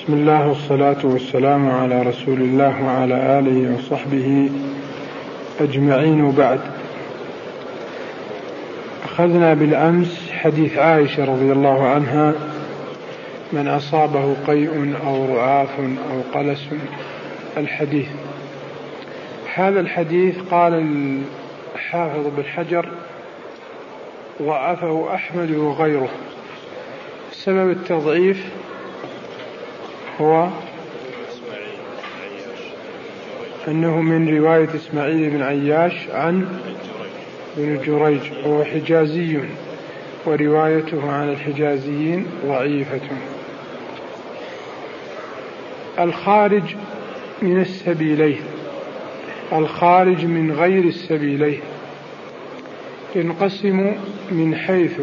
بسم الله والصلاة والسلام على رسول الله وعلى آله وصحبه أجمعين، وبعد. أخذنا بالأمس حديث عائشة رضي الله عنها: من أصابه قيء أو رعاف أو قلس. الحديث هذا الحديث قال الحافظ بن حجر ضعفه أحمد وغيره. سبب التضعيف هو أنه من رواية إسماعيل بن عياش عن بن جريج، وهو حجازي، وروايته عن الحجازيين ضعيفة. الخارج من السبيلين، الخارج من غير السبيلين، ينقسم من حيث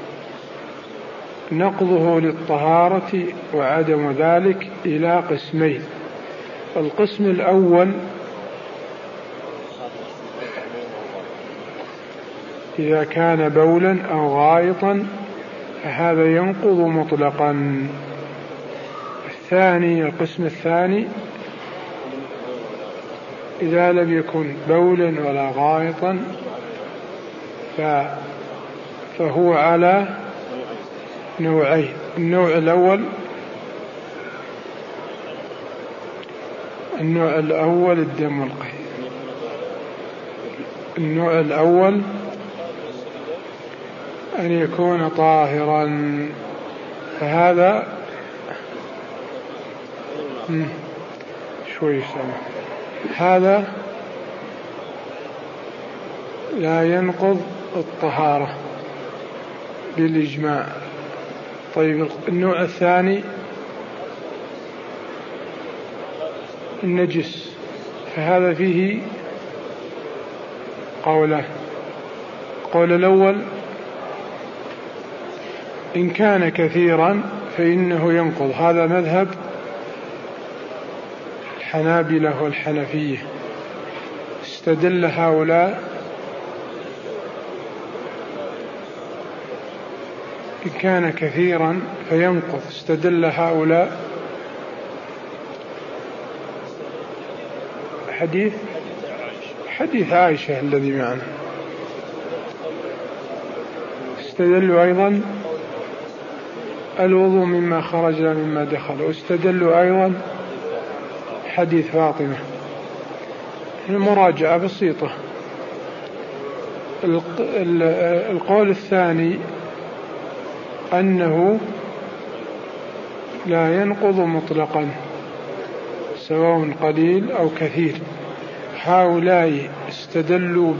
نقضه للطهارة وعدم ذلك إلى قسمين. القسم الأول: إذا كان بولا أو غائطا فهذا ينقض مطلقا. القسم الثاني: إذا لم يكن بولا ولا غائطا فهو على نوعين. النوع الأول الدم والقيء. النوع الأول أن يكون طاهرا، فهذا هذا لا ينقض الطهارة بالإجماع. طيب، النوع الثاني النجس، فهذا فيه قولان. القول الأول: إن كان كثيرا فإنه ينقض. هذا مذهب الحنابلة والحنفية. استدل هؤلاء إن كان كثيرا فينقض، استدل هؤلاء حديث عائشة الذي معنا. استدلوا أيضا الوضوء مما خرج مما دخل، واستدلوا أيضا حديث فاطمة. المراجعة بسيطة. القول الثاني أنه لا ينقض مطلقا سواء قليل أو كثير. هؤلاء استدلوا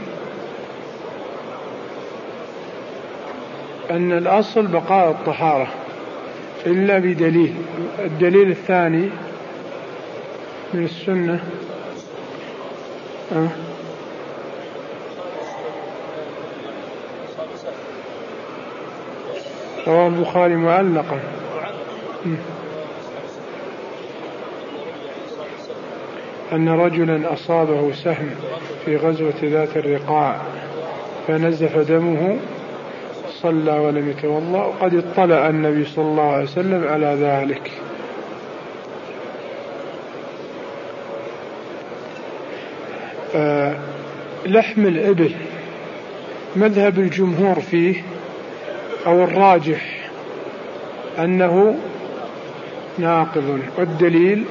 أن الأصل بقاء الطهارة إلا بدليل. الدليل الثاني من السنة رواه البخاري معلقا أن رجلا أصابه سهم في غزوة ذات الرقاع فنزف دمه، صلى ولم يتوضأ، وقد اطلع النبي صلى الله عليه وسلم على ذلك. لحم الإبل مذهب الجمهور فيه، أو الراجح أنه ناقض. والدليل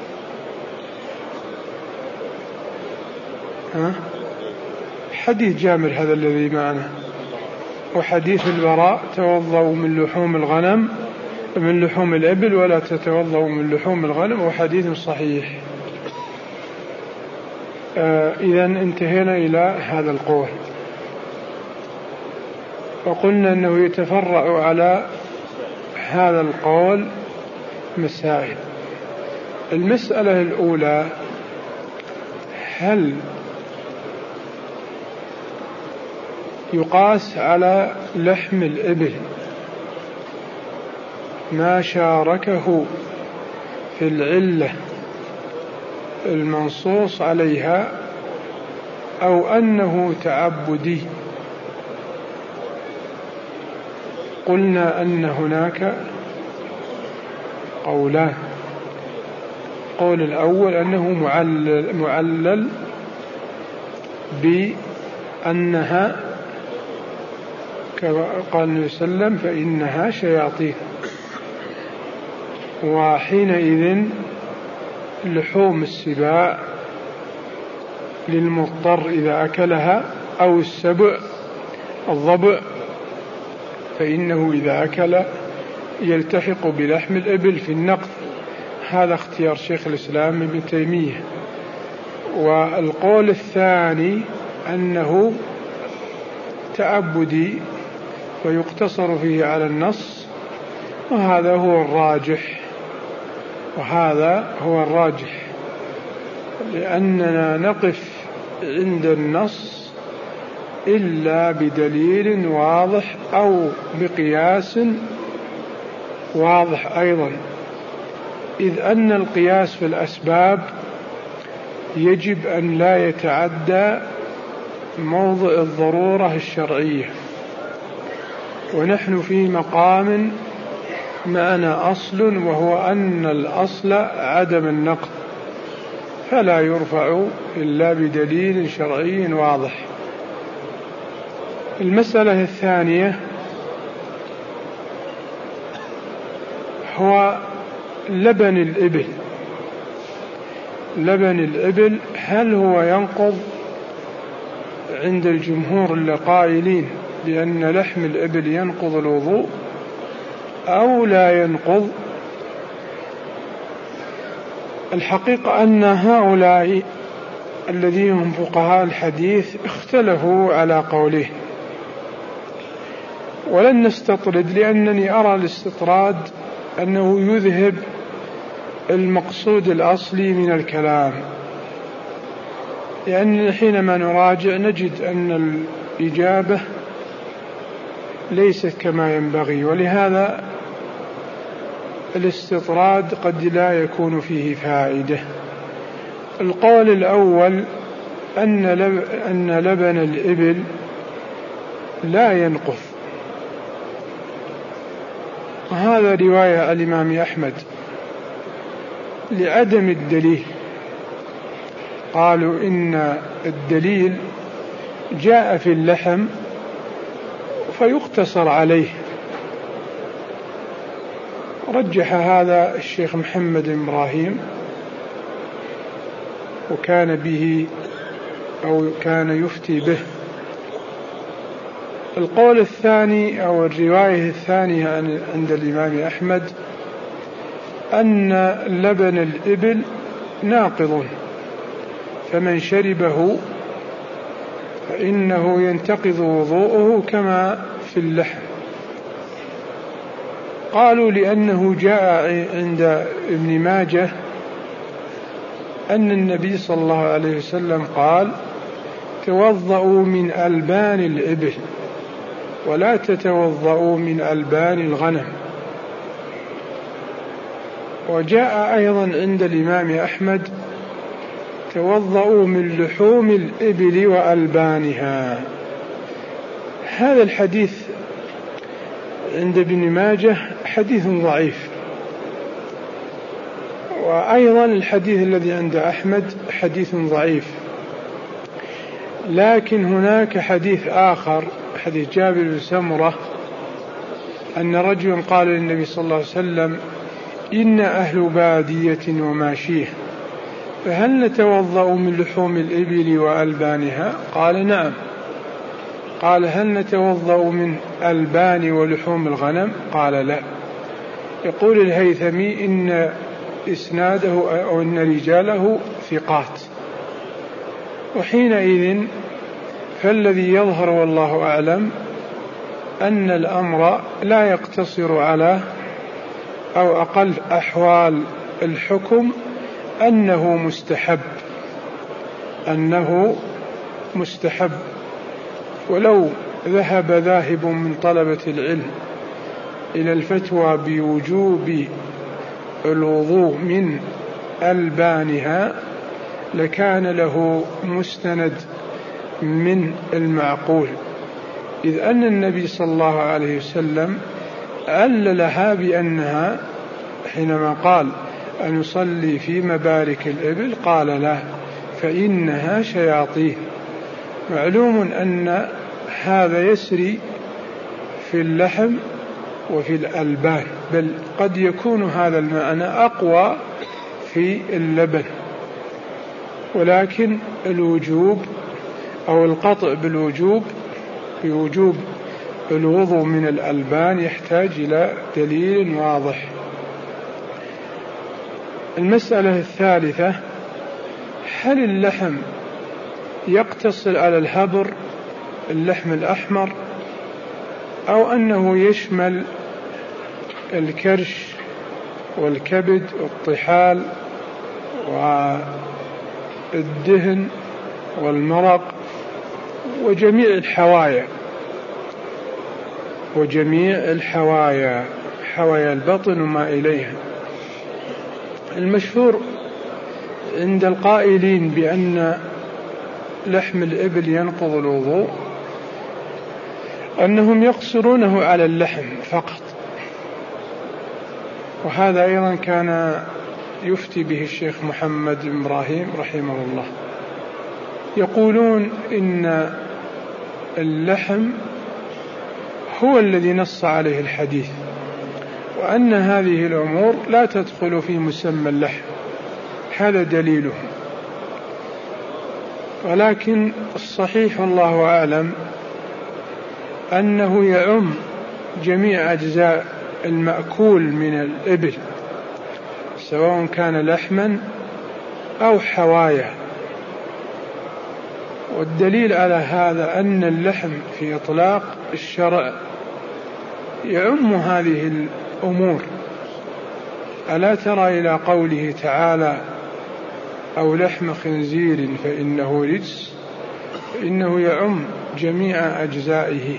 حديث جابر هذا الذي معنا، وحديث البراء: توضأوا من لحوم الغنم من لحوم الإبل ولا تتوضأوا من لحوم الغنم، وحديث صحيح. إذن انتهينا إلى هذا القول، وقلنا أنه يتفرع على هذا القول مسائل. المسألة الأولى: هل يقاس على لحم الإبل ما شاركه في العلة المنصوص عليها، أو أنه تعبدي؟ قلنا أن هناك قولان. القول الأول أنه معلل بأنها كما قال النبي صلى الله عليه وسلم فإنها شياطين، وحينئذ لحوم السباع للمضطر إذا أكلها، أو السبع الضبع فإنه إذا أكل يلتحق بلحم الإبل في النقض. هذا اختيار شيخ الإسلام ابن تيمية. والقول الثاني أنه تعبدي ويقتصر فيه على النص، وهذا هو الراجح لأننا نقف عند النص إلا بدليل واضح أو بقياس واضح أيضا، إذ أن القياس في الأسباب يجب أن لا يتعدى موضع الضرورة الشرعية، ونحن في مقام معنا أصل، وهو أن الأصل عدم النقض، فلا يرفع إلا بدليل شرعي واضح. المسألة الثانية هو لبن الإبل. لبن الإبل هل هو ينقض عند الجمهور القائلين بأن لحم الإبل ينقض الوضوء أو لا ينقض؟ الحقيقة أن هؤلاء الذين هم فقهاء الحديث اختلفوا على قوله، ولن نستطرد لأنني أرى الاستطراد أنه يذهب المقصود الأصلي من الكلام، لأننا حينما نراجع نجد أن الإجابة ليست كما ينبغي، ولهذا الاستطراد قد لا يكون فيه فائدة. القول الأول أن لبن الإبل لا ينقض، وهذا رواية الإمام أحمد لعدم الدليل. قالوا إن الدليل جاء في اللحم فيقتصر عليه. رجح هذا الشيخ محمد إبراهيم، وكان به أو كان يفتي به. القول الثاني أو الرواية الثانية عند الإمام أحمد أن لبن الإبل ناقض، فمن شربه فإنه ينتقض وضوءه كما في اللحم. قالوا لأنه جاء عند ابن ماجه أن النبي صلى الله عليه وسلم قال: توضؤوا من ألبان الإبل ولا تتوضؤوا من ألبان الغنم. وجاء أيضا عند الإمام أحمد: توضؤوا من لحوم الإبل وألبانها. هذا الحديث عند ابن ماجه حديث ضعيف، وأيضا الحديث الذي عند أحمد حديث ضعيف. لكن هناك حديث آخر، حديث جابر بن سمرة، أن رجلا قال للنبي صلى الله عليه وسلم: إن أهل بادية وماشيه، فهل نتوضأ من لحوم الإبل وألبانها؟ قال: نعم. قال: هل نتوضأ من ألبان ولحوم الغنم؟ قال: لا. يقول الهيثمي إن إسناده أو إن رجاله ثقات، وحينئذ فالذي يظهر والله أعلم أن الأمر لا يقتصر على أو أقل أحوال الحكم أنه مستحب. ولو ذهب ذاهب من طلبة العلم إلى الفتوى بوجوب الوضوء من ألبانها لكان له مستند من المعقول، إذ أن النبي صلى الله عليه وسلم عللها بأنها حينما قال أن يصلي في مبارك الإبل قال لا، فإنها شياطين. معلوم أن هذا يسري في اللحم وفي الألبان، بل قد يكون هذا المعنى أقوى في اللبن، ولكن الوجوب أو القطع بالوجوب بوجوب الوضوء من الألبان يحتاج إلى دليل واضح. المسألة الثالثة: هل اللحم يقتصر على الهبر اللحم الأحمر، أو أنه يشمل الكرش والكبد والطحال والدهن والمرق وجميع الحوايا حوايا البطن وما إليها؟ المشهور عند القائلين بأن لحم الإبل ينقض الوضوء أنهم يقصرونه على اللحم فقط، وهذا أيضا كان يفتي به الشيخ محمد بن إبراهيم رحمه الله. يقولون إن اللحم هو الذي نص عليه الحديث، وأن هذه الأمور لا تدخل في مسمى اللحم، هذا دليله. ولكن الصحيح والله أعلم أنه يعم جميع أجزاء المأكول من الإبل، سواء كان لحما أو حوايا. والدليل على هذا أن اللحم في إطلاق الشرع يعم هذه الأمور. ألا ترى إلى قوله تعالى: أو لحم خنزير فإنه رجس، فإنه يعم جميع أجزائه.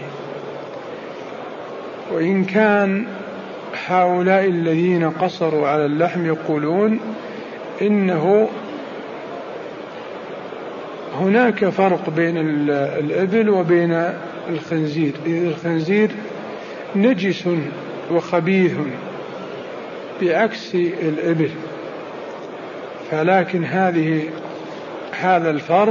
وإن كان هؤلاء الذين قصروا على اللحم يقولون إنه هناك فرق بين الإبل وبين الخنزير، إذ الخنزير نجس وخبيث بعكس الإبل، فلكن هذا الفرق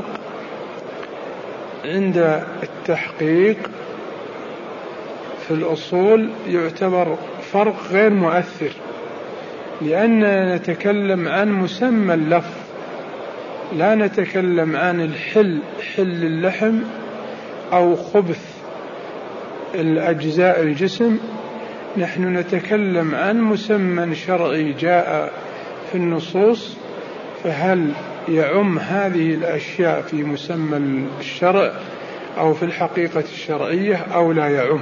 عند التحقيق في الأصول يعتبر فرق غير مؤثر، لأننا نتكلم عن مسمى اللفظ، لا نتكلم عن حل اللحم أو خبث الأجزاء الجسم. نحن نتكلم عن مسمى شرعي جاء في النصوص، فهل يعم هذه الأشياء في مسمى الشرع أو في الحقيقة الشرعية أو لا يعم؟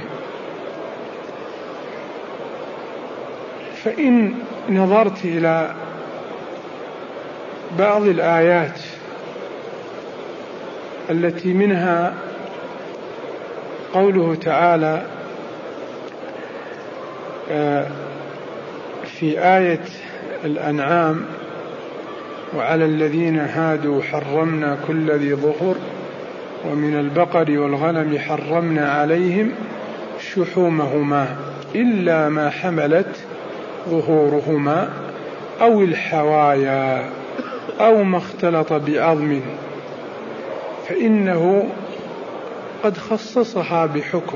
فإن نظرت إلى بعض الآيات التي منها قوله تعالى في آية الأنعام: وعلى الذين هادوا حرمنا كل ذي ظفر ومن البقر والغنم حرمنا عليهم شحومهما إلا ما حملت ظهورهما أو الحوايا أو ما اختلط بعظم، فإنه قد خصصها بحكم.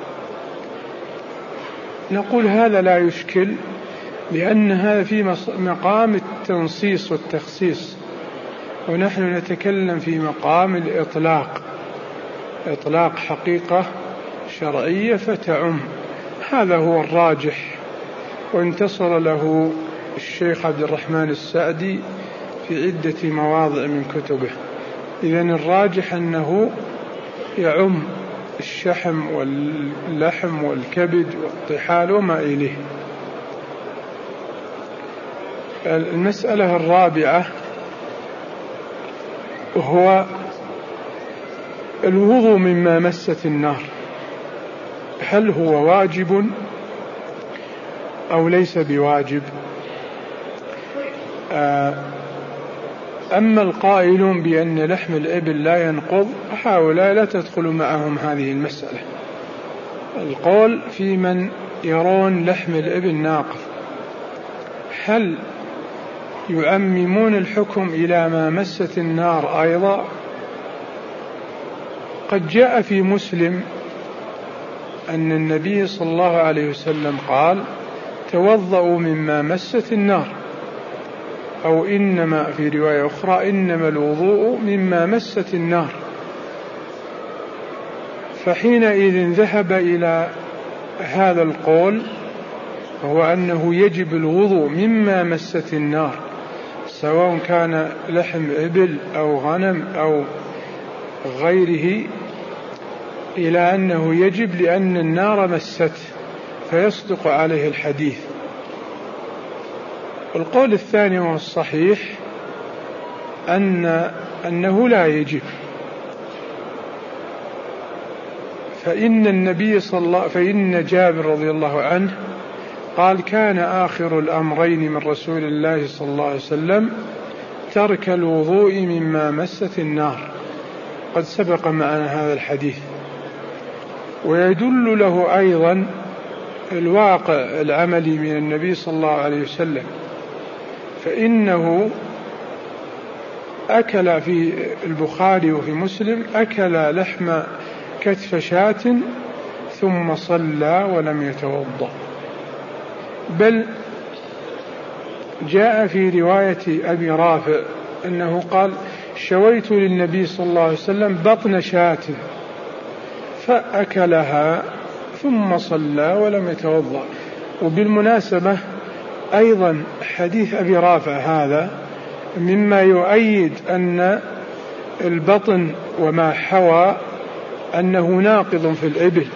نقول هذا لا يشكل، لأن هذا في مقام التنصيص والتخصيص، ونحن نتكلم في مقام الإطلاق، إطلاق حقيقة شرعية فتعم. هذا هو الراجح، وانتصر له الشيخ عبد الرحمن السعدي في عدة مواضع من كتبه. إذن الراجح أنه يعم الشحم واللحم والكبد والطحال وما إليه. المسألة الرابعة هو الوضوء مما مست النار، هل هو واجب أو ليس بواجب؟ أما القائلون بأن لحم الإبل لا ينقض، هؤلاء لا تدخل معهم هذه المسألة. القول في من يرون لحم الإبل ناقض، هل يعممون الحكم إلى ما مست النار أيضا؟ قد جاء في مسلم أن النبي صلى الله عليه وسلم قال: توضؤوا مما مست النار، أو إنما في رواية أخرى: إنما الوضوء مما مست النار. فحينئذ ذهب إلى هذا القول، وهو أنه يجب الوضوء مما مست النار، سواء كان لحم إبل أو غنم أو غيره، إلى أنه يجب لأن النار مسته، فيصدق عليه الحديث. القول الثاني وهو الصحيح أنه لا يجب، فإن جابر رضي الله عنه قال: كان آخر الأمرين من رسول الله صلى الله عليه وسلم ترك الوضوء مما مست النار. قد سبق معنا هذا الحديث. ويدل له أيضا الواقع العملي من النبي صلى الله عليه وسلم، فإنه أكل في البخاري وفي مسلم أكل لحم كتف شاة ثم صلى ولم يتوضأ. بل جاء في رواية أبي رافع أنه قال: شويت للنبي صلى الله عليه وسلم بطن شاة فأكلها ثم صلى ولم يتوضأ. وبالمناسبة أيضا حديث أبي رافع هذا مما يؤيد أن البطن وما حوى أنه ناقض في الإبل،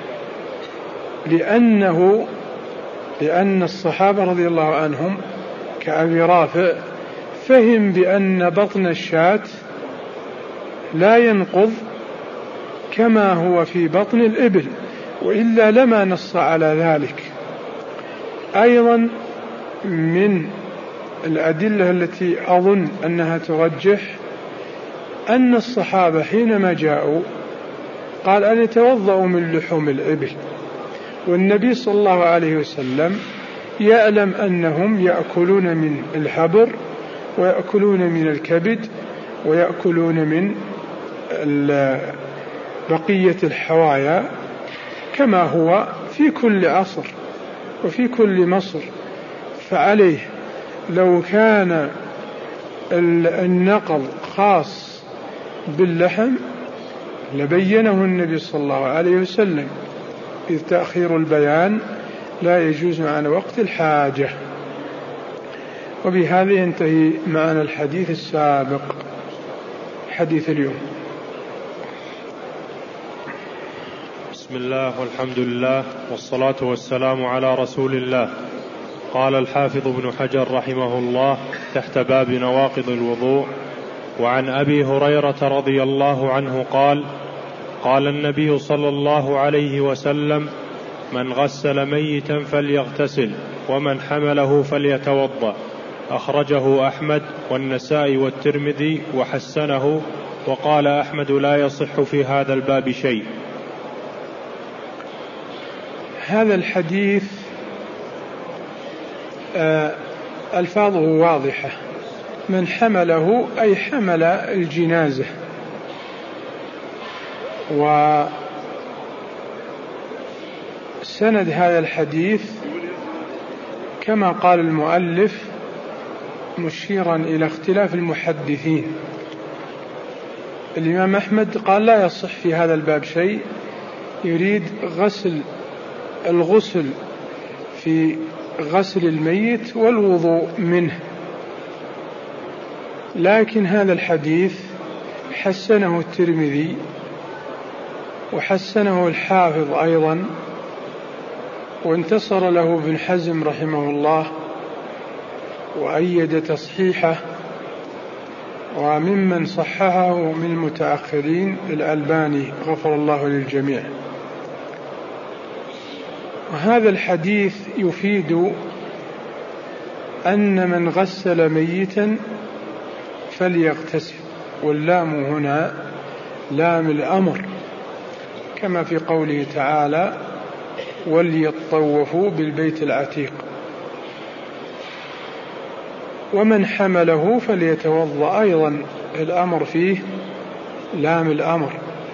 لأن الصحابة رضي الله عنهم كأبي رافع فهم بأن بطن الشاة لا ينقض كما هو في بطن الإبل، وإلا لما نص على ذلك. أيضا من الأدلة التي أظن أنها ترجح أن الصحابة حينما جاءوا قال: أن يتوضأوا من لحوم الإبل، والنبي صلى الله عليه وسلم يعلم أنهم يأكلون من الحبر ويأكلون من الكبد ويأكلون من بقية الحوايا كما هو في كل عصر وفي كل مصر. فعليه لو كان النقض خاص باللحم لبينه النبي صلى الله عليه وسلم، إذ تأخير البيان لا يجوز عن وقت الحاجة. وبهذا ينتهي معنا الحديث السابق، حديث اليوم. بسم الله والحمد لله والصلاة والسلام على رسول الله. قال الحافظ ابن حجر رحمه الله تحت باب نواقض الوضوء: وعن أبي هريرة رضي الله عنه قال: قال النبي صلى الله عليه وسلم: من غسل ميتا فليغتسل، ومن حمله فليتوضأ. أخرجه أحمد والنسائي والترمذي وحسنه، وقال أحمد: لا يصح في هذا الباب شيء. هذا الحديث ألفاظه واضحة: من حمله أي حمل الجنازة. وسند هذا الحديث كما قال المؤلف مشيرا إلى اختلاف المحدثين. الإمام أحمد قال: لا يصح في هذا الباب شيء، يريد الغسل في غسل الميت والوضوء منه. لكن هذا الحديث حسنه الترمذي وحسنه الحافظ أيضا، وانتصر له ابن حزم رحمه الله وأيد تصحيحه، وممن صححه من المتأخرين الألباني غفر الله للجميع. وهذا الحديث يفيد أن من غسل ميتا فليغتسل، واللام هنا لام الأمر، كما في قوله تعالى: وليطوفوا بالبيت العتيق. ومن حمله فليتوضأ، أيضا الأمر فيه لام الأمر.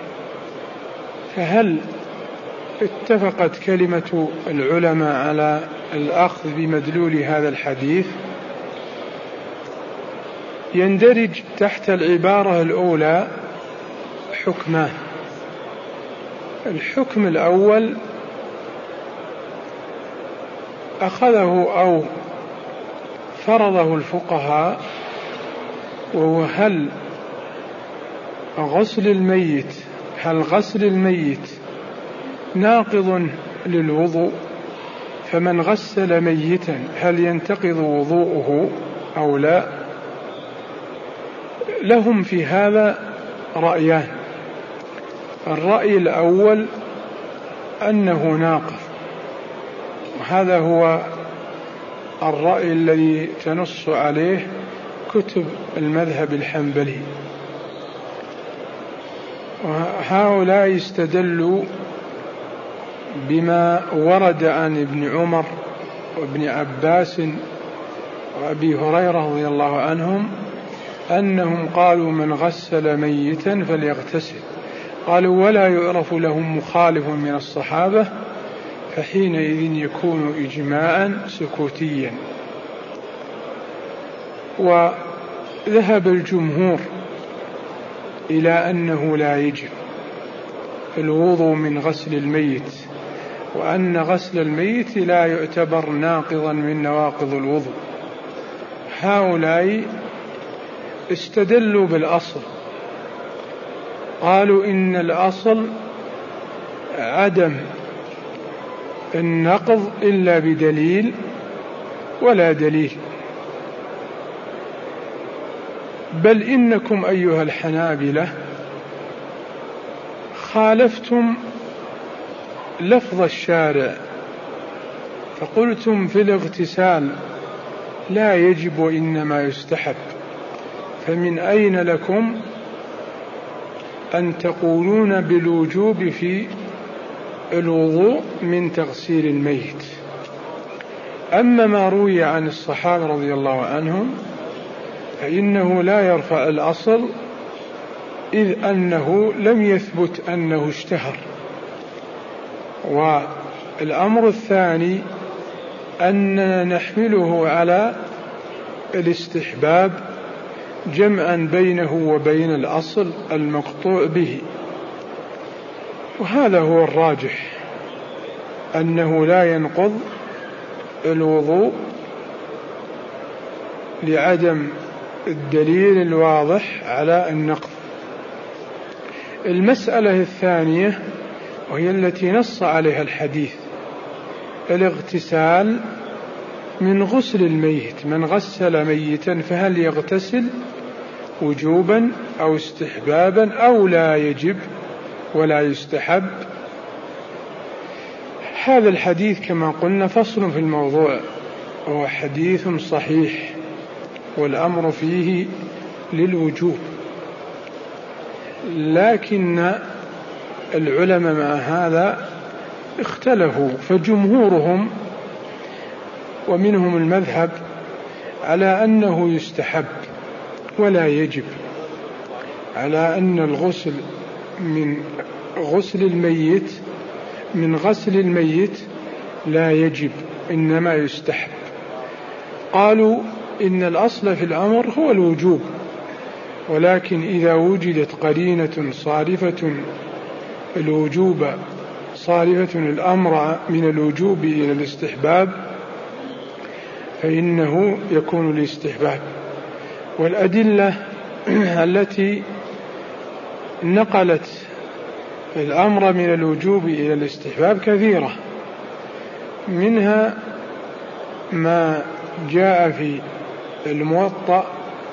فهل اتفقت كلمة العلماء على الأخذ بمدلول هذا الحديث؟ يندرج تحت العبارة الأولى حكمان. الحكم الأول أخذه أو فرضه الفقهاء، وهو هل غسل الميت ناقض للوضوء؟ فمن غسل ميتا هل ينتقض وضوءه أو لا؟ لهم في هذا رأيان. الرأي الأول أنه ناقض، وهذا هو الرأي الذي تنص عليه كتب المذهب الحنبلي. وهؤلاء استدلوا بما ورد عن ابن عمر وابن عباس وأبي هريرة رضي الله عنهم أنهم قالوا من غسل ميتا فليغتسل. قالوا ولا يعرف لهم مخالف من الصحابة، فحينئذ يكون إجماعا سكوتيا. وذهب الجمهور إلى أنه لا يجب الوضوء من غسل الميت، وأن غسل الميت لا يعتبر ناقضا من نواقض الوضوء. هؤلاء استدلوا بالأصل، قالوا إن الأصل عدم النقض إلا بدليل ولا دليل. بل إنكم أيها الحنابلة خالفتم لفظ الشارع، فقلتم في الاغتسال لا يجب وإنما يستحب، فمن أين لكم أن تقولون بالوجوب في الوضوء من تغسيل الميت؟ أما ما روي عن الصحابة رضي الله عنهم فإنه لا يرفع الأصل، إذ أنه لم يثبت أنه اشتهر. والأمر الثاني أننا نحمله على الاستحباب جمعا بينه وبين الأصل المقطوع به. وهذا هو الراجح، أنه لا ينقض الوضوء لعدم الدليل الواضح على النقض. المسألة الثانية وهي التي نص عليها الحديث، الاغتسال من غسل الميت. من غسل ميتا فهل يغتسل وجوبا أو استحبابا أو لا يجب ولا يستحب؟ هذا الحديث كما قلنا فصل في الموضوع، وهو حديث صحيح والأمر فيه للوجوب. لكن العلماء مع هذا اختلفوا، فجمهورهم ومنهم المذهب على أنه يستحب ولا يجب، على أن الغسل من غسل الميت من غسل الميت لا يجب إنما يستحب. قالوا إن الأصل في الأمر هو الوجوب، ولكن إذا وجدت قرينة صارفة الوجوب صارفة الأمر من الوجوب إلى الاستحباب فإنه يكون الاستحباب. والأدلة التي نقلت الأمر من الوجوب إلى الاستحباب كثيرة، منها ما جاء في الموطأ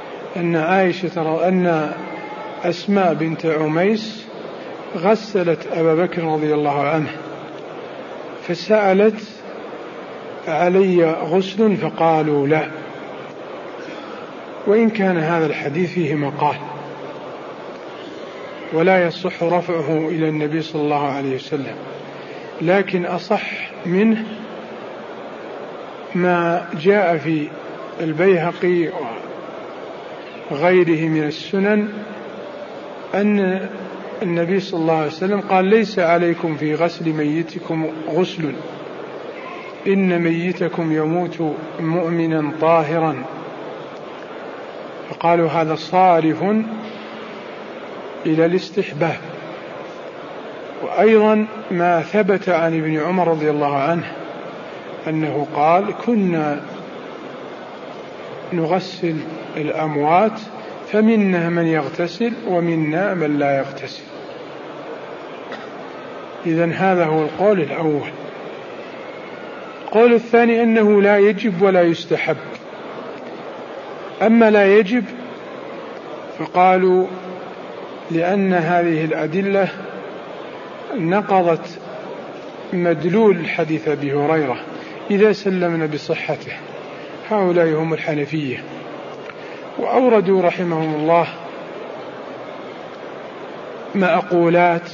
أن أسماء بنت عميس غسلت أبا بكر رضي الله عنه فسألت علي غسل فقالوا لا، وإن كان هذا الحديث فيه مقال ولا يصح رفعه إلى النبي صلى الله عليه وسلم، لكن أصح منه ما جاء في البيهقي وغيره من السنن أن النبي صلى الله عليه وسلم قال: ليس عليكم في غسل ميتكم غسل، إن ميتكم يموت مؤمنا طاهرا. فقالوا هذا صارف إلى الاستحباب. وأيضا ما ثبت عن ابن عمر رضي الله عنه أنه قال: كنا نغسل الأموات فمنا من يغتسل ومنا من لا يغتسل. إذن هذا هو القول الأول. القول الثاني أنه لا يجب ولا يستحب. أما لا يجب فقالوا لأن هذه الأدلة نقضت مدلول حديث أبي هريرة إذا سلمنا بصحته. هؤلاء هم الحنفية، وأوردوا رحمهم الله مأقولات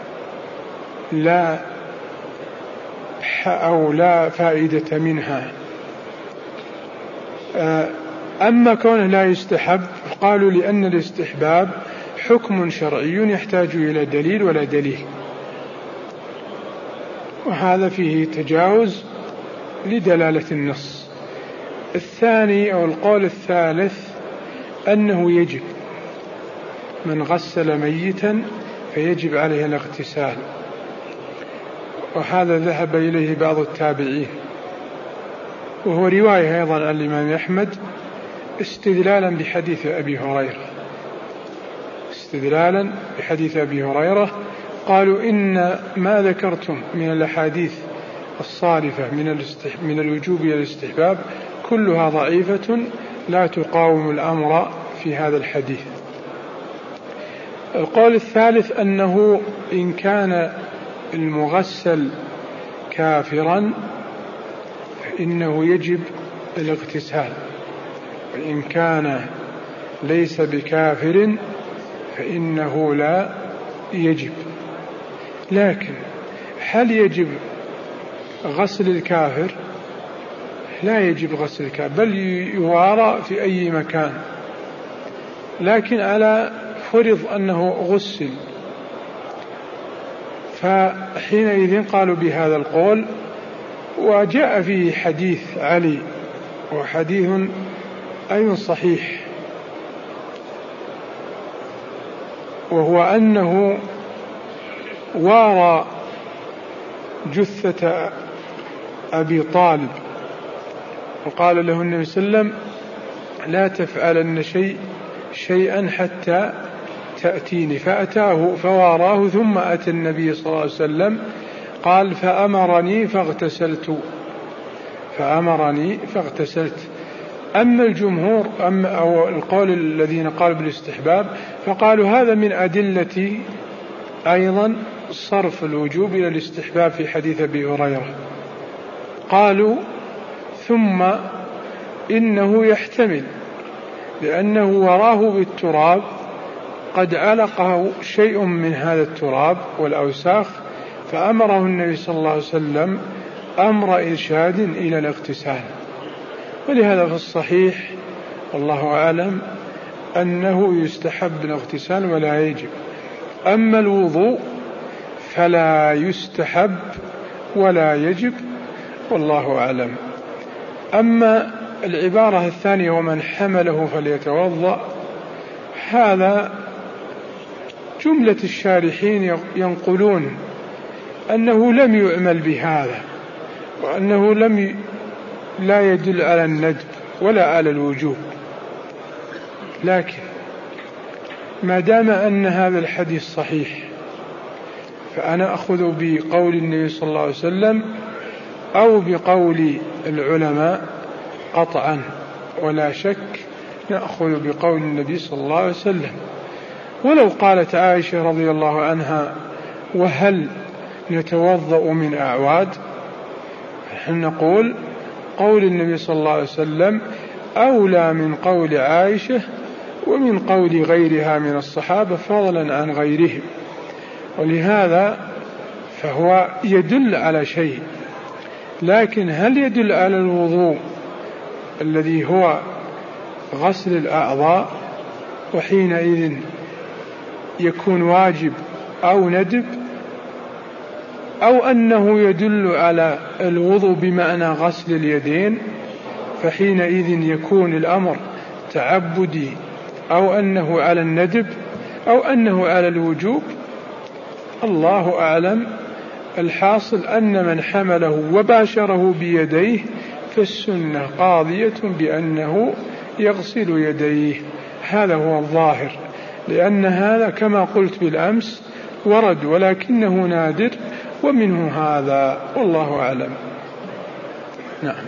لا فائدة منها. أما كونه لا يستحب قالوا لأن الاستحباب حكم شرعي يحتاج إلى دليل ولا دليل، وهذا فيه تجاوز لدلالة النص. الثاني أو القول الثالث أنه يجب، من غسل ميتا فيجب عليه الاغتسال، وهذا ذهب إليه بعض التابعين، وهو رواية أيضا عن الإمام أحمد استدلالا بحديث أبي هريرة. قالوا إن ما ذكرتم من الأحاديث الصارفة من الوجوب إلى الاستحباب كلها ضعيفة لا تقاوم الأمر في هذا الحديث. القول الثالث أنه إن كان المغسل كافرا فإنه يجب الاغتسال، وإن كان ليس بكافر فإنه لا يجب. لكن هل يجب غسل الكافر؟ لا يجب غسل الكافر، بل يوارى في أي مكان، لكن على فرض أنه غسل، فحينئذ قالوا بهذا القول. وجاء فيه حديث علي، وحديث أيضا صحيح، وهو أنه وارى جثة أبي طالب وقال له النبي صلى الله عليه وسلم: لا تفعلن شيئا حتى تأتيني. فأتاه فواراه، ثم أتى النبي صلى الله عليه وسلم قال: فأمرني فاغتسلت. أما الجمهور أو القول الذين قالوا بالاستحباب فقالوا هذا من أدلة أيضا صرف الوجوب إلى الاستحباب في حديث أبي هريرة. قالوا ثم إنه يحتمل، لأنه وراه بالتراب قد علقه شيء من هذا التراب والأوساخ، فأمره النبي صلى الله عليه وسلم أمر إرشاد إلى الاغتسال. ولهذا في الصحيح والله أعلم أنه يستحب الاغتسال ولا يجب. أما الوضوء فلا يستحب ولا يجب، والله أعلم. أما العبارة الثانية ومن حمله فليتوضأ، هذا جملة الشارحين ينقلون أنه لم يعمل بهذا، وأنه لا يدل على الندب ولا على الوجوب. لكن ما دام أن هذا الحديث صحيح فأنا أخذ بقول النبي صلى الله عليه وسلم أو بقول العلماء قطعا، ولا شك نأخذ بقول النبي صلى الله عليه وسلم. ولو قالت عائشة رضي الله عنها: وهل نتوضأ من أعواد؟ نحن نقول قول النبي صلى الله عليه وسلم أولى من قول عائشة ومن قول غيرها من الصحابة فضلا عن غيرهم. ولهذا فهو يدل على شيء، لكن هل يدل على الوضوء الذي هو غسل الأعضاء، وحينئذ يكون واجب أو ندب، أو أنه يدل على الوضوء بمعنى غسل اليدين، فحينئذ يكون الأمر تعبدي، أو أنه على الندب، أو أنه على الوجوب، الله أعلم. الحاصل أن من حمله وباشره بيديه فالسنة قاضية بأنه يغسل يديه، هذا هو الظاهر، لأن هذا كما قلت بالأمس ورد ولكنه نادر، ومنه هذا، والله أعلم. نعم.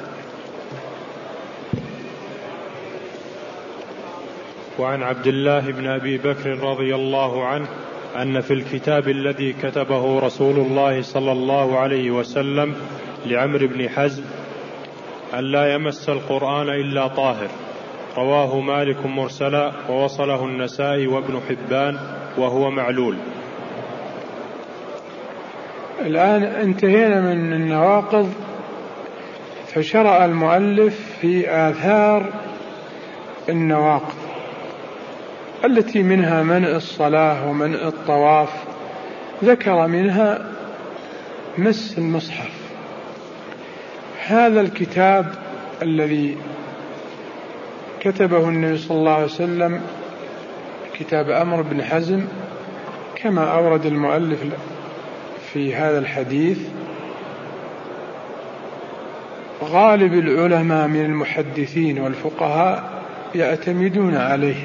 وعن عبد الله بن أبي بكر رضي الله عنه أن في الكتاب الذي كتبه رسول الله صلى الله عليه وسلم لعمرو بن حزم أن لا يمس القرآن إلا طاهر، رواه مالك مرسلا ووصله النسائي وابن حبان وهو معلول. الآن انتهينا من النواقض، فشرع المؤلف في آثار النواقض التي منها منع الصلاة ومنع الطواف. ذكر منها مس المصحف. هذا الكتاب الذي كتبه النبي صلى الله عليه وسلم، كتاب عمرو بن حزم، كما أورد المؤلف في هذا الحديث، غالب العلماء من المحدثين والفقهاء يعتمدون عليه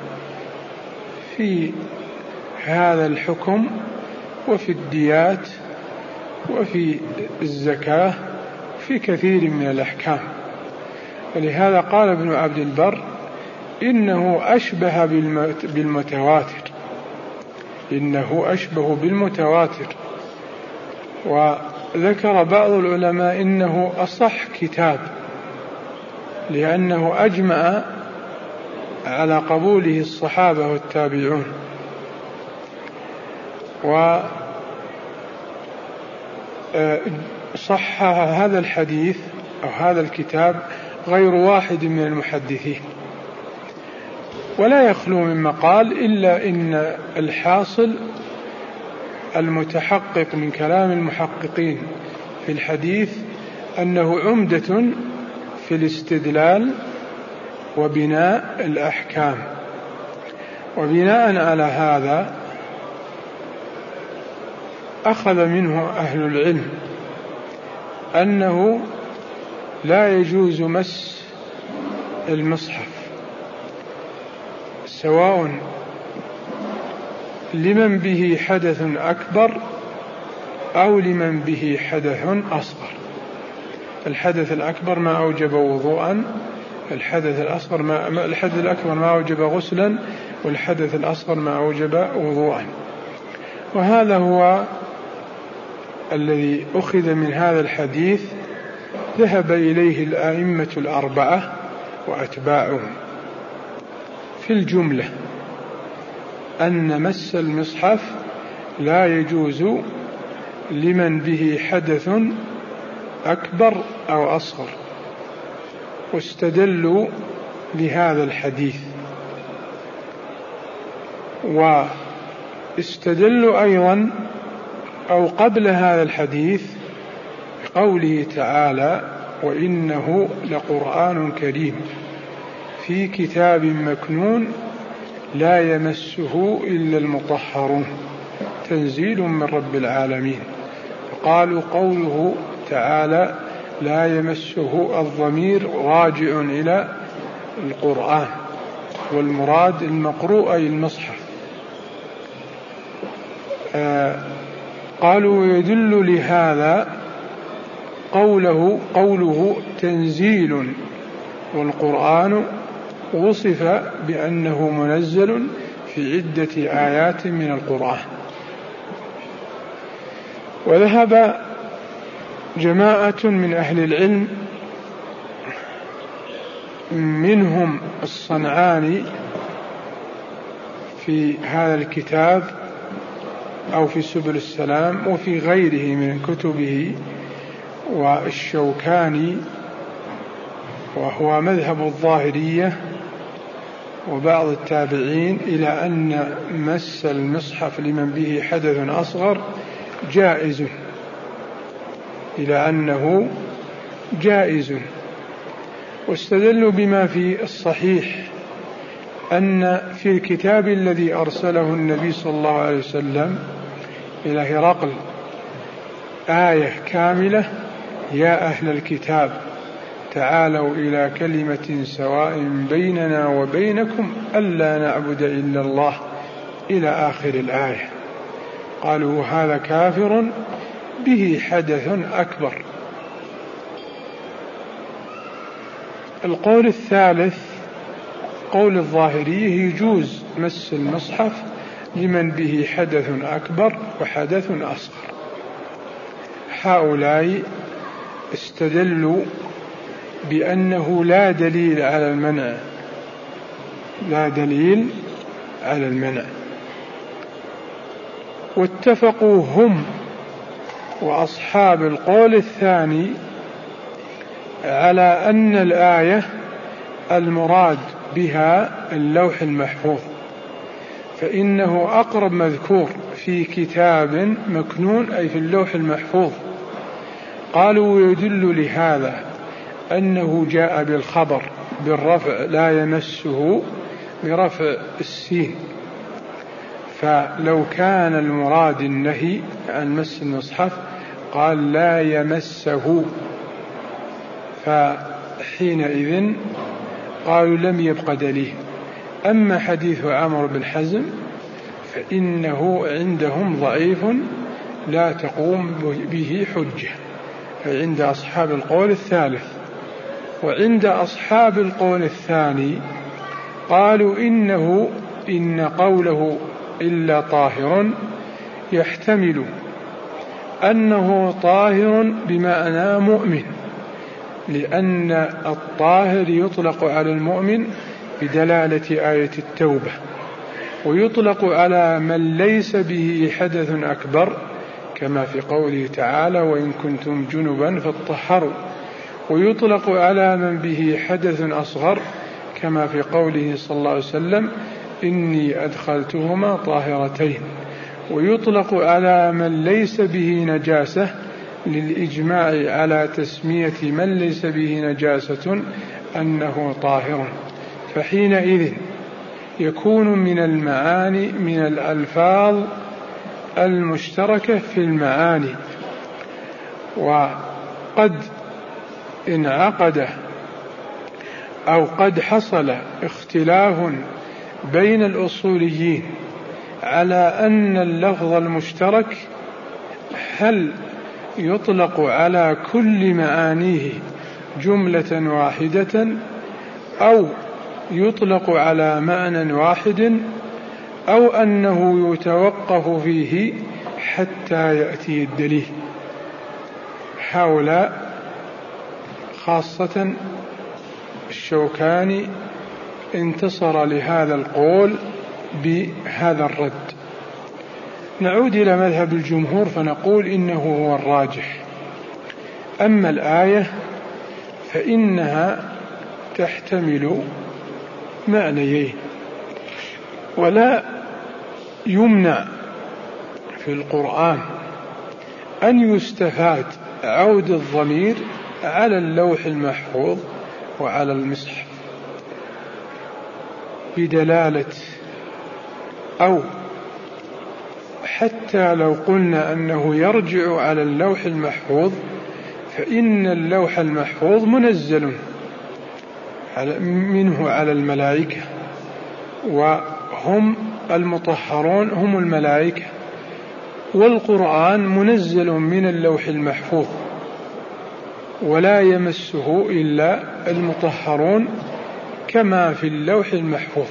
في هذا الحكم، وفي الديات، وفي الزكاة، في كثير من الأحكام. ولهذا قال ابن عبد البر إنه أشبه بالمتواتر، إنه أشبه بالمتواتر. وذكر بعض العلماء إنه أصح كتاب، لأنه أجمع على قبوله الصحابة والتابعون. وصح هذا الحديث أو هذا الكتاب غير واحد من المحدثين، ولا يخلو من مقال، إلا إن الحاصل المتحقق من كلام المحققين في الحديث أنه عمدة في الاستدلال وبناء الأحكام. وبناء على هذا أخذ منه أهل العلم أنه لا يجوز مس المصحف، سواء لمن به حدث أكبر أو لمن به حدث أصغر. الحدث الأكبر ما أوجب وضوءا، الحدث الأكبر ما أوجب غسلا، والحدث الأصغر ما أوجب وضوءا. وهذا هو الذي أخذ من هذا الحديث، ذهب إليه الأئمة الأربعة وأتباعهم في الجملة، أن مس المصحف لا يجوز لمن به حدث أكبر أو أصغر، واستدلوا بهذا الحديث. واستدلوا أيضا أو قبل هذا الحديث بقوله تعالى: وإنه لقرآن كريم في كتاب مكنون لا يمسه إلا المطهرون تنزيل من رب العالمين. فقالوا قوله تعالى لا يمسه الضمير راجع إلى القرآن، والمراد المقروء أي المصحف. قالوا يدل لهذا قوله تنزيل، والقرآن وصف بأنه منزل في عدة آيات من القرآن. وذهب جماعة من أهل العلم منهم الصنعاني في هذا الكتاب أو في سبل السلام وفي غيره من كتبه، والشوكاني وهو مذهب الظاهرية وبعض التابعين، إلى أن مس المصحف لمن به حدث أصغر جائز، إلى أنه جائز. واستدلوا بما في الصحيح أن في الكتاب الذي أرسله النبي صلى الله عليه وسلم إلى هرقل آية كاملة: يا أهل الكتاب تعالوا إلى كلمة سواء بيننا وبينكم ألا نعبد إلا الله، إلى آخر الآية. قالوا هذا كافر به حدث أكبر. القول الثالث قول الظاهرية: يجوز مس المصحف لمن به حدث أكبر وحدث أصغر. هؤلاء استدلوا بأنه لا دليل على المنع، لا دليل على المنع. واتفقوا هم وأصحاب القول الثاني على أن الآية المراد بها اللوح المحفوظ، فإنه أقرب مذكور في كتاب مكنون، أي في اللوح المحفوظ. قالوا: ويدل لهذا أنه جاء بالخبر بالرفع لا يمسه برفع السين، فلو كان المراد النهي عن مس المصحف قال لا يمسه، فحينئذ قالوا لم يبق دليل. أما حديث عمرو بن حزم فإنه عندهم ضعيف لا تقوم به حجة، عند أصحاب القول الثالث. وعند أصحاب القول الثاني قالوا إن قوله إلا طاهر يحتمل أنه طاهر بمعنى مؤمن، لأن الطاهر يطلق على المؤمن بدلالة آية التوبة، ويطلق على من ليس به حدث أكبر كما في قوله تعالى: وإن كنتم جنبا فاطهروا، ويطلق على من به حدث أصغر كما في قوله صلى الله عليه وسلم: إني أدخلتهما طاهرتين، ويطلق على من ليس به نجاسة للإجماع على تسمية من ليس به نجاسة أنه طاهر. فحينئذ يكون من المعاني من الألفاظ المشتركة في المعاني. وقد انعقد أو قد حصل اختلاف بين الأصوليين على أن اللفظ المشترك هل يطلق على كل معانيه جملة واحدة أو يطلق على معنى واحد، أو أنه يتوقف فيه حتى يأتي الدليل. هؤلاء خاصة الشوكاني انتصر لهذا القول بهذا الرد. نعود إلى مذهب الجمهور فنقول إنه هو الراجح. أما الآية فإنها تحتمل معنيين، ولا يمنع في القرآن أن يستفاد عود الضمير على اللوح المحفوظ وعلى المصحف بدلالة، أو حتى لو قلنا أنه يرجع على اللوح المحفوظ فإن اللوح المحفوظ منزل منه على الملائكة، وهم المطهرون هم الملائكة، والقرآن منزل من اللوح المحفوظ ولا يمسه إلا المطهرون كما في اللوح المحفوظ.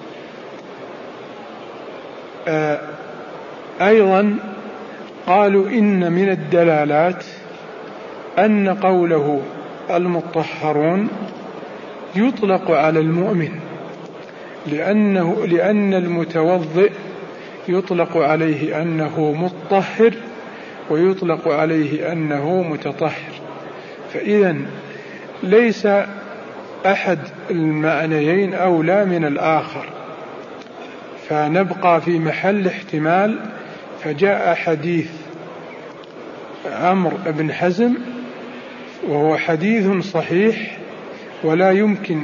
أيضا قالوا إن من الدلالات أن قوله المطهرون يطلق على المؤمن، لأن المتوضئ يطلق عليه أنه مطهر ويطلق عليه أنه متطهر. فإذا ليس أحد المعنيين أولى من الآخر، فنبقى في محل احتمال. فجاء حديث عمرو بن حزم وهو حديث صحيح، ولا يمكن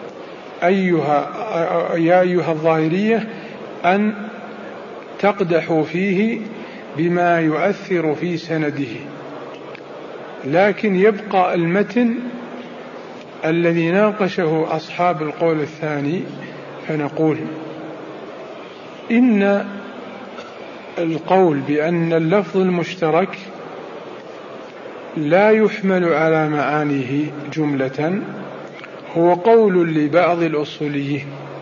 يا أيها الظاهرية أن تقدحوا فيه بما يؤثر في سنده، لكن يبقى المتن الذي ناقشه أصحاب القول الثاني. فنقول إن القول بأن اللفظ المشترك لا يحمل على معانيه جملة هو قول لبعض الأصوليين،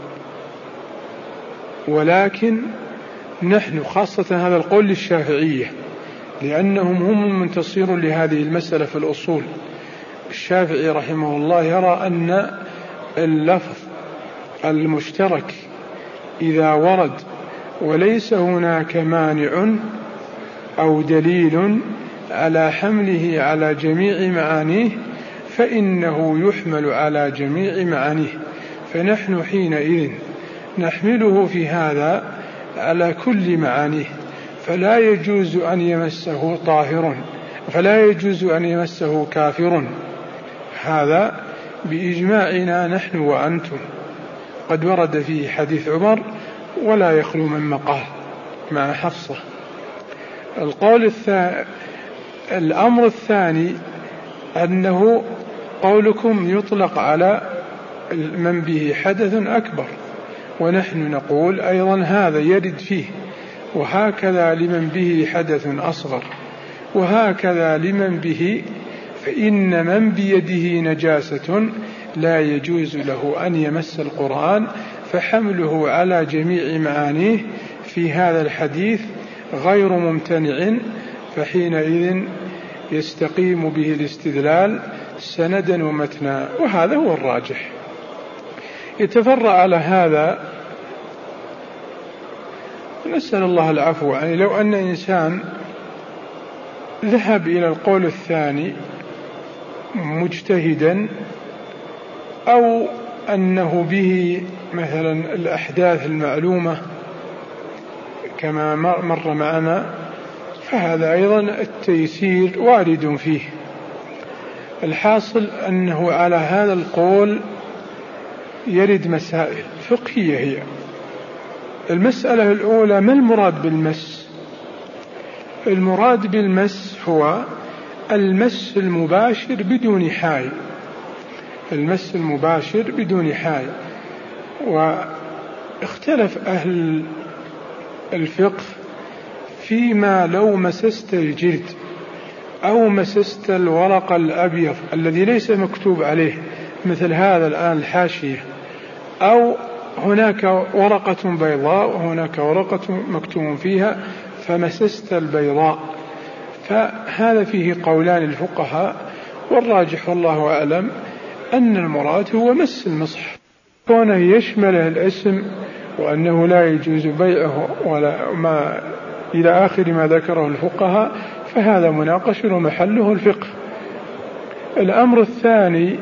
ولكن نحن خاصة هذا القول للشافعية، لأنهم هم المنتصرون لهذه المسألة في الأصول. الشافعي رحمه الله يرى أن اللفظ المشترك إذا ورد وليس هناك مانع أو دليل على حمله على جميع معانيه فإنه يحمل على جميع معانيه، فنحن حينئذ نحمله في هذا على كل معانيه، فلا يجوز أن يمسه طاهر، فلا يجوز أن يمسه كافر. هذا بإجماعنا نحن وأنتم. قد ورد فيه حديث عمر ولا يخلو من مقال مع حفصة. الأمر الثاني أنه قولكم يطلق على من به حدث أكبر، ونحن نقول أيضا هذا يرد فيه، وهكذا لمن به حدث أصغر، وهكذا لمن به. فإن من بيده نجاسة لا يجوز له أن يمس القرآن، فحمله على جميع معانيه في هذا الحديث غير ممتنع، فحينئذ يستقيم به الاستدلال سندا ومتنا، وهذا هو الراجح. يتفرع على هذا نسأل الله العفو، يعني لو أن إنسان ذهب إلى القول الثاني مجتهدا، أو أنه به مثلا الأحداث المعلومة كما مر معنا، فهذا أيضا التيسير وارد فيه. الحاصل أنه على هذا القول يرد مسائل فقهية. هي المسألة الأولى: ما المراد بالمس؟ المراد بالمس هو المس المباشر بدون حائل، المس المباشر بدون حائل. واختلف أهل الفقه فيما لو مسست الجلد أو مسست الورق الأبيض الذي ليس مكتوب عليه، مثل هذا الآن الحاشية، أو هناك ورقة بيضاء وهناك ورقة مكتوب فيها فمسست البيضاء، فهذا فيه قولان الفقهاء، والراجح والله أعلم أن المراد هو مس المصحف، كونه يشمله الاسم وأنه لا يجوز بيعه ولا ما إلى آخر ما ذكره الفقهاء، فهذا مناقش ومحله الفقه. الأمر الثاني: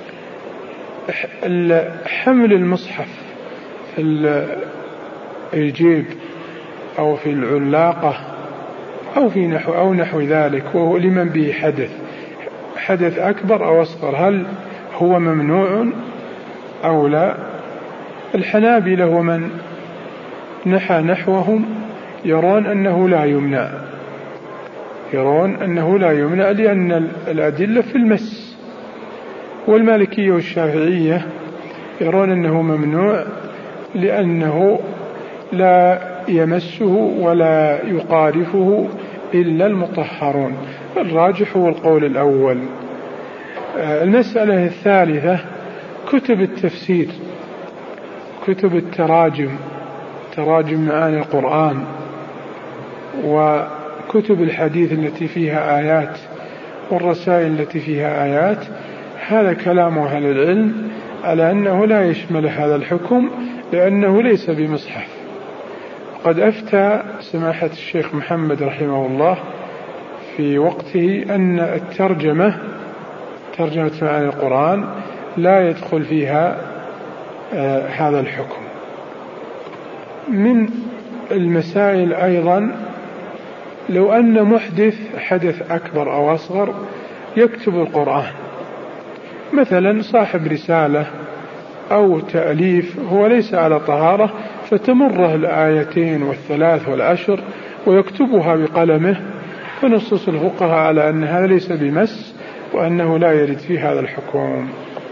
حمل المصحف في الجيب أو في العلاقة أو في نحو ذلك، وهو لمن به حدث أكبر أو أصغر، هل هو ممنوع أو لا؟ الحنابلة ومن نحى نحوهم يرون أنه لا يمنع، لأن الأدلة في المس. والمالكية والشافعية يرون أنه ممنوع لأنه لا يمسه ولا يقارفه إلا المطهرون. الراجح هو القول الأول. المسألة الثالثة: كتب التفسير، كتب التراجم، تراجم معاني القرآن، وكتب الحديث التي فيها آيات، والرسائل التي فيها آيات. هذا كلام أهل العلم على أنه لا يشمل هذا الحكم لأنه ليس بمصحف. قد أفتى سماحة الشيخ محمد رحمه الله في وقته أن ترجمة معاني القرآن لا يدخل فيها هذا الحكم. من المسائل أيضا لو أن محدث حدث أكبر أو أصغر يكتب القرآن، مثلا صاحب رسالة أو تأليف هو ليس على طهارة فتمره الآيتين والثلاث والعشر ويكتبها بقلمه، فنصوص الفقهاء على أن هذا ليس بمس وأنه لا يرد في هذا الحكم.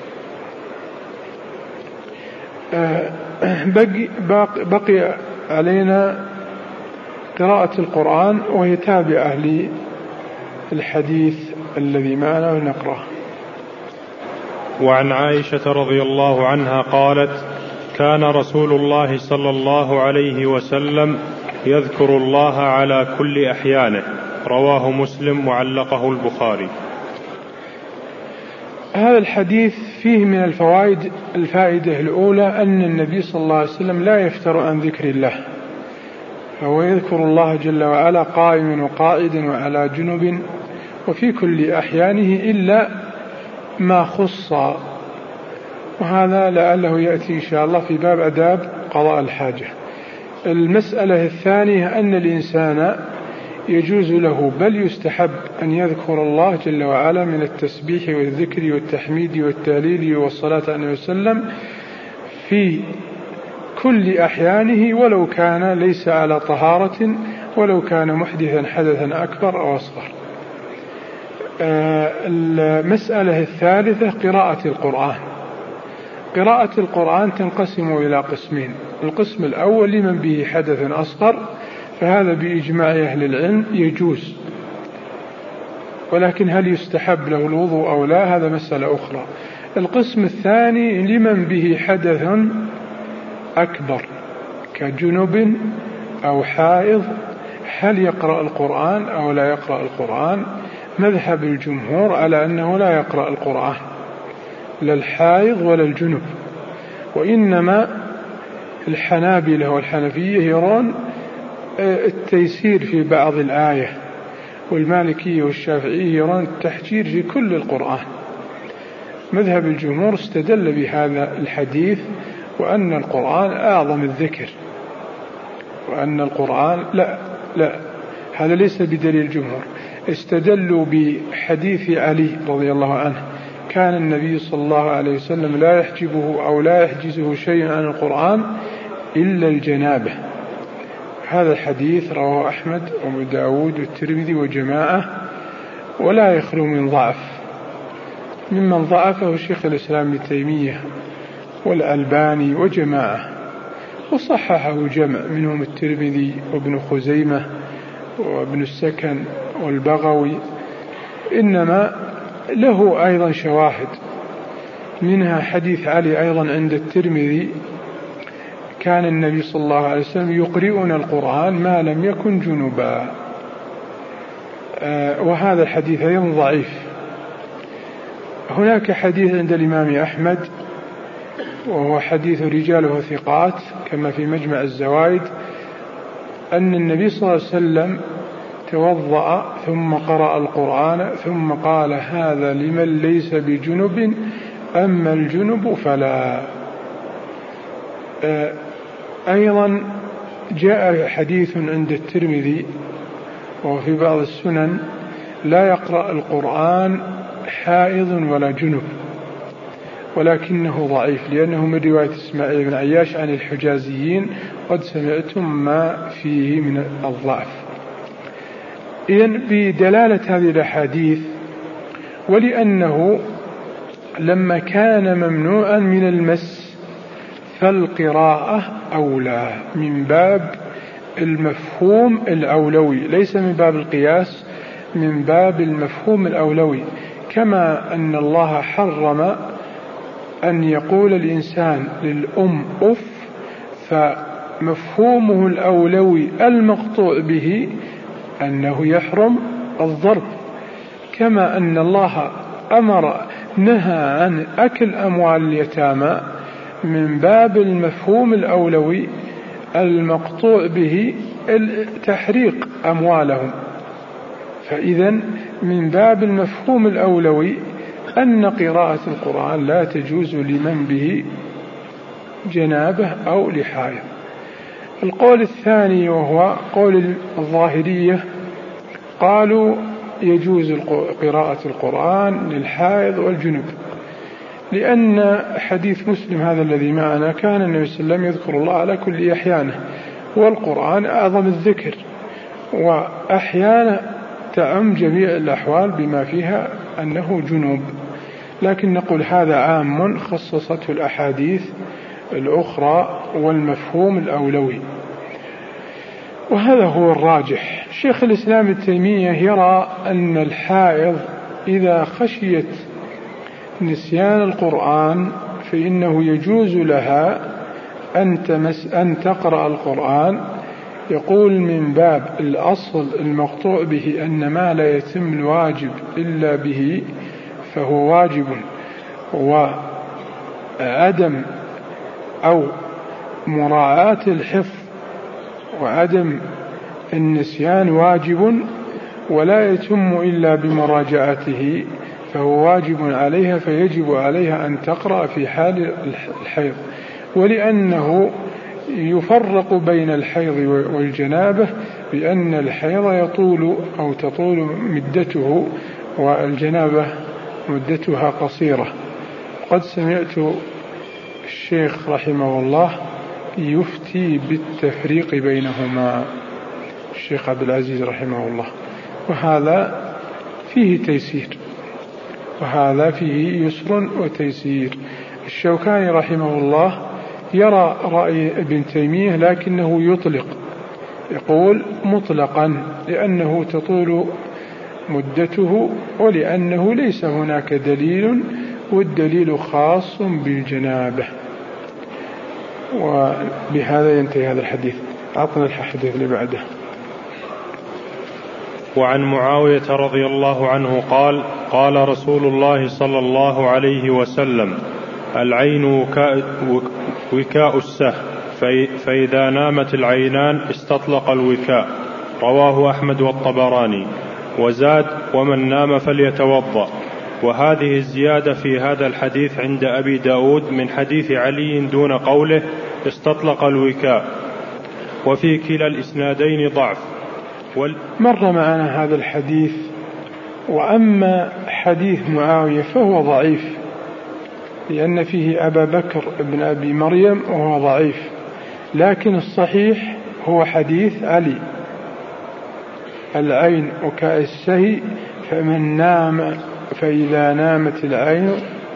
بقي علينا قراءة القرآن وهي تابعة للحديث الذي معنا ونقرأه. وعن عائشة رضي الله عنها قالت: كان رسول الله صلى الله عليه وسلم يذكر الله على كل أحيانه. رواه مسلم وعلقه البخاري. هذا الحديث فيه من الفوائد الفائدة الأولى أن النبي صلى الله عليه وسلم لا يفتر عن ذكر الله، فهو يذكر الله جل وعلا قائم وقائد وعلى جنب وفي كل أحيانه إلا ما خص، وهذا لعله يأتي إن شاء الله في باب آداب قضاء الحاجة. المسألة الثانية أن الإنسان يجوز له بل يستحب أن يذكر الله جل وعلا من التسبيح والذكر والتحميد والتهليل والصلاة عليه النبي صلى الله عليه وسلم في كل أحيانه ولو كان ليس على طهارة، ولو كان محدثا حدثا أكبر أو أصغر. المسألة الثالثة قراءة القرآن. قراءة القرآن تنقسم إلى قسمين: القسم الأول لمن به حدث أصغر، فهذا بإجماع أهل العلم يجوز، ولكن هل يستحب له الوضوء أو لا هذا مسألة أخرى. القسم الثاني لمن به حدث أكبر كجنب أو حائض، هل يقرأ القرآن أو لا يقرأ القرآن؟ مذهب الجمهور على أنه لا يقرأ القرآن، لا الحائض ولا الجنب، وإنما الحنابلة والحنفية يرون التيسير في بعض الآية، والمالكية والشافعية يرون التحجير في كل القرآن. مذهب الجمهور استدل بهذا الحديث وأن القرآن أعظم الذكر، وأن القرآن لا هذا ليس بدليل الجمهور. استدلوا بحديث علي رضي الله عنه: كان النبي صلى الله عليه وسلم لا يحجبه أو لا يحجزه شيء عن القرآن إلا الجنابة. هذا الحديث رواه أحمد وأبو داود والترمذي وجماعة، ولا يخلو من ضعف، ممن ضعفه شيخ الإسلام ابن تيمية والألباني وجماعة، وصححه جمع منهم الترمذي وابن خزيمة وابن السكن والبغوي. إنما له أيضا شواهد، منها حديث علي أيضا عند الترمذي: كان النبي صلى الله عليه وسلم يقرئنا القرآن ما لم يكن جنبا. وهذا الحديث أيضا ضعيف. هناك حديث عند الإمام أحمد وهو حديث رجاله ثقات كما في مجمع الزوائد، أن النبي صلى الله عليه وسلم توضأ ثم قرأ القرآن ثم قال: هذا لمن ليس بجنب، أما الجنب فلا. أيضا جاء حديث عند الترمذي وفي بعض السنن: لا يقرأ القرآن حائض ولا جنب، ولكنه ضعيف لأنه من رواية إسماعيل بن عياش عن الحجازيين، قد سمعتم ما فيه من الضعف. إذن بدلالة هذه الأحاديث، ولأنه لما كان ممنوعا من المس فالقراءة أولى من باب المفهوم الأولوي، ليس من باب القياس، من باب المفهوم الأولوي. كما أن الله حرم أن يقول الإنسان للأم أف، فمفهومه الأولوي المقطوع به أنه يحرم الضرب. كما أن الله نهى عن أكل أموال اليتامى من باب المفهوم الأولوي المقطوع به تحريق أموالهم. فإذا من باب المفهوم الأولوي أن قراءة القرآن لا تجوز لمن به جنابه أو لحائض. القول الثاني وهو قول الظاهرية، قالوا يجوز قراءة القرآن للحائض والجنب، لأن حديث مسلم هذا الذي معنا كان النبي صلى الله عليه وسلم يذكر الله على كل أحيانه، والقرآن أعظم الذكر، وأحيانا تعم جميع الأحوال بما فيها أنه جنوب، لكن نقول هذا عام خصصته الأحاديث الأخرى والمفهوم الأولوي، وهذا هو الراجح. شيخ الإسلام ابن تيمية يرى أن الحائض إذا خشيت نسيان القرآن فإنه يجوز لها أن تقرأ القرآن. يقول من باب الأصل المقطوع به أن ما لا يتم الواجب إلا به فهو واجب، وعدم أو مراعاة الحفظ وعدم النسيان واجب ولا يتم إلا بمراجعته، فهو واجب عليها، فيجب عليها أن تقرأ في حال الحيض. ولأنه يفرق بين الحيض والجنابة بأن الحيض يطول أو تطول مدته والجنابة مدتها قصيرة. قد سمعت الشيخ رحمه الله يفتي بالتفريق بينهما، الشيخ عبد العزيز رحمه الله، وهذا فيه تيسير، وهذا فيه يسر وتيسير. الشوكاني رحمه الله يرى رأي ابن تيمية لكنه يطلق، يقول مطلقا لأنه تطول مدته ولأنه ليس هناك دليل، والدليل خاص بالجنابة. وبهذا ينتهي هذا الحديث. أعطنا الحديث اللي بعده. وعن معاوية رضي الله عنه قال: قال رسول الله صلى الله عليه وسلم: العين وكاء السهم، فإذا نامت العينان استطلق الوكاء. رواه أحمد والطبراني. وزاد: ومن نام فليتوضأ. وهذه الزيادة في هذا الحديث عند أبي داود من حديث علي دون قوله استطلق الوكاء، وفي كلا الإسنادين ضعف. مر معنا هذا الحديث. وأما حديث معاوية فهو ضعيف، لأن فيه أبا بكر بن أبي مريم وهو ضعيف، لكن الصحيح هو حديث علي: العين وكاء السهي، فإذا نامت العين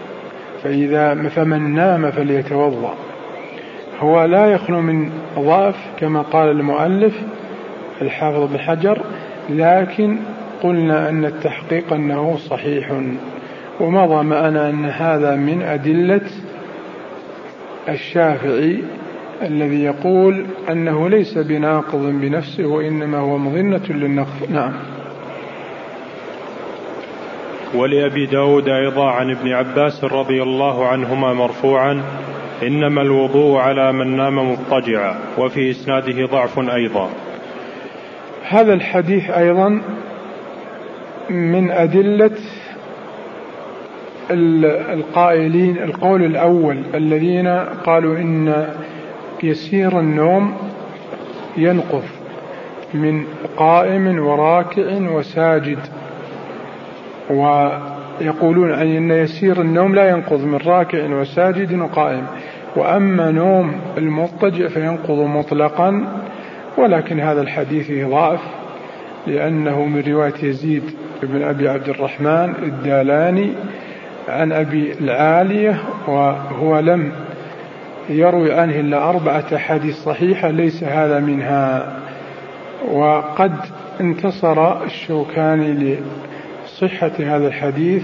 فمن نام فليتوضأ. هو لا يخلو من ضعف كما قال المؤلف الحافظ بن حجر، لكن قلنا أن التحقيق أنه صحيح. ومضى معنا أن هذا من أدلة الشافعي الذي يقول أنه ليس بناقض بنفسه وإنما هو مظنة للنقض. نعم. ولأبي داود أيضا عن ابن عباس رضي الله عنهما مرفوعا: إنما الوضوء على من نام مضطجعا. وفي إسناده ضعف أيضا. هذا الحديث أيضا من أدلة القائلين القول الأول الذين قالوا إن يسير النوم ينقض من قائم وراكع وساجد، ويقولون أن يسير النوم لا ينقض من راكع وساجد وقائم، وأما نوم المضطجع فينقض مطلقا. ولكن هذا الحديث ضعف، لأنه من رواية يزيد بن أبي عبد الرحمن الدالاني عن أبي العالية، وهو لم يروي عنه إلا 4 أحاديث صحيحة، ليس هذا منها. وقد انتصر الشوكاني لصحة هذا الحديث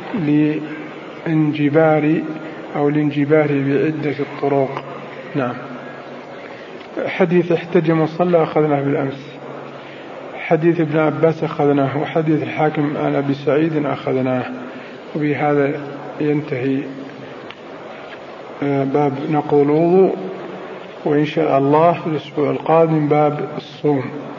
لانجباره بعدة الطرق. نعم. حديث احتجم وصلى أخذناه بالأمس، حديث ابن عباس أخذناه، وحديث الحاكم عن أبي سعيد أخذناه. وبهذا ينتهي باب نقض الوضوء، وإن شاء الله في الأسبوع القادم باب الصوم.